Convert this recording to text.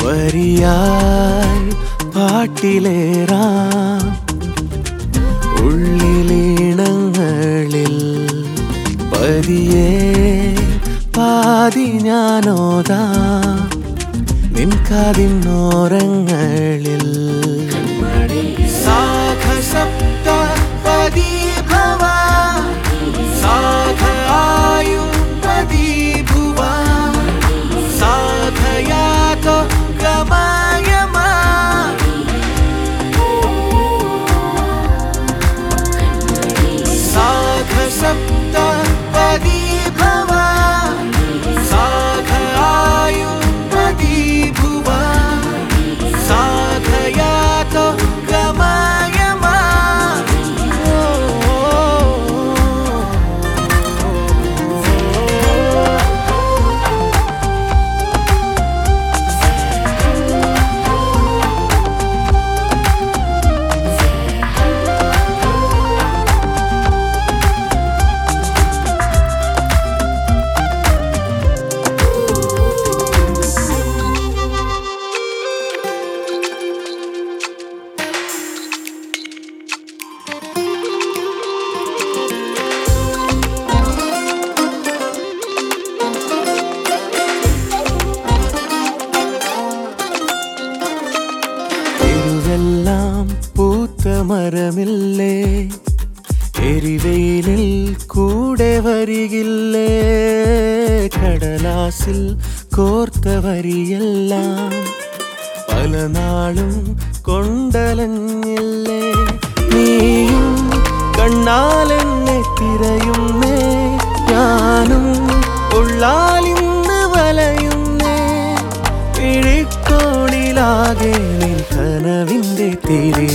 വരിയായി പാട്ടിലേറാം ഉള്ളിലീണങ്ങളിൽ പതിയെ പാതി ഞാനോതാം നിൻ കാതിന്നോരങ്ങളിൽ സാഖസപ്ത പദീ ഭവ സാഖായു പദീ ഭുവ സാഖയാതോ ഗമായമ സാഖസപ്ത പദീ ഭവ സാഖായു പദീ ഭുവ സാഖയാതോ ഗമായമ എല്ലാം പൂത്ത മരമില്ലേ എരിവെയിലിൽ കൂടെ വരികില്ലേ കടലാസിൽ കോർത്ത വരിയെല്ലാം പല നാളും കൊണ്ടലഞ്ഞില്ലേ നീയും കണ്ണാലെന്നെ തിരയുന്നേ ഞാനും ഉള്ളാലിന്ന് വലയുന്നേ പിഴിക്കോണിലാകെ നിൻ കനവിൻ്റെ തിരി